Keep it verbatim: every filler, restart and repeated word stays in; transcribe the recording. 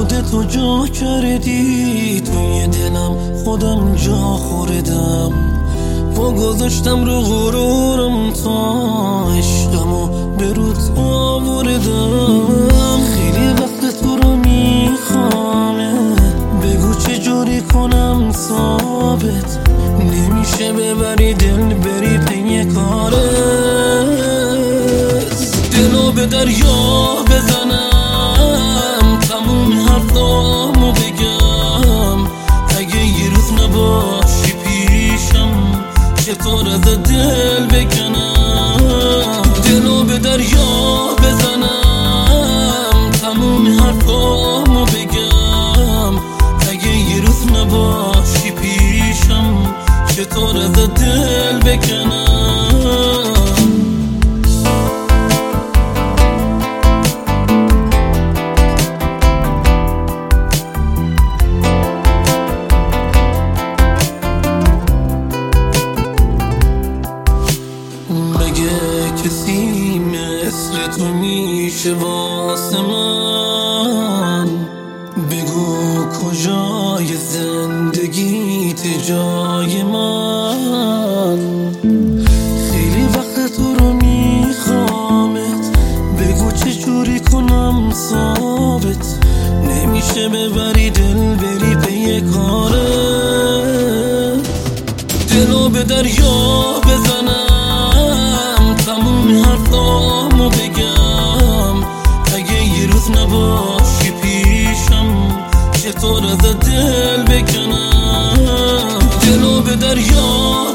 خودتو جا کردی توی دلم، خودم جا خوردم و گذاشتم رو غرورم تا عشقمو به رود آوردم. خیلی وقت تو رو میخوامه، بگو چجوری کنم ثابت نمیشه ببری دل بری پی کارت. دلو به دریا بزنم، تموم حرفامو بگم، اگه یه روز نباشی پیشم چطور از دل بکنم. دلو به دریا بزنم، تموم حرفامو بگم، اگه یه روز نباشی پیشم چطور از دل بکنم. کسی مثل تو میشه واسه من؟ بگو کجای زندگیت جای من؟ خیلی وقت تو رو میخوامت، بگو چجوری کنم ثابت نمیشه ببری دل بری پی کارت. دلو به دریا بزنم، تموم حرفامو بگم، اگه یه روز نباشی پیشم چطور از دل بکنم. دلو به دریا